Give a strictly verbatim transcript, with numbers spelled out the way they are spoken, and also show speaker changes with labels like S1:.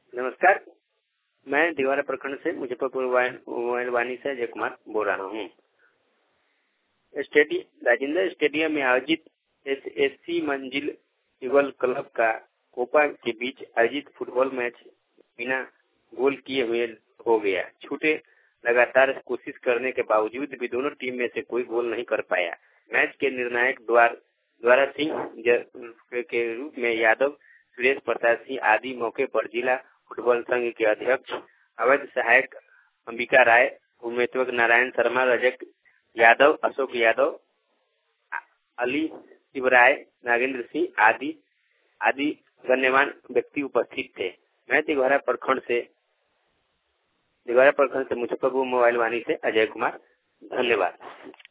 S1: नमस्कार, मैं दिवारा प्रखंड से मुजफ्फरपुर वानी से अजय कुमार बोल रहा हूँ। स्टेडियम राजेंद्र स्टेडियम में आयोजित एस एस सी मंजिल युगल क्लब का कोपा के बीच आयोजित फुटबॉल मैच बिना गोल किए हुए हो गया। छूटे लगातार कोशिश करने के बावजूद भी दोनों टीम में से कोई गोल नहीं कर पाया। मैच के निर्णायक द्वार द्वारा सिंह के रूप में यादव, सुरेश प्रसाद सिंह आदि मौके पर जिला फुटबॉल संघ के अध्यक्ष अवैध सहायक अंबिका राय, उमेदवार नारायण शर्मा, रजक यादव, अशोक यादव, अली शिवराय, नागेंद्र सिंह आदि आदि गण्यमान्य व्यक्ति उपस्थित थे। मैं दिघवारा प्रखंड से दिघवारा प्रखंड से मुजफ्फरपुर मोबाइल वानी से अजय कुमार। धन्यवाद।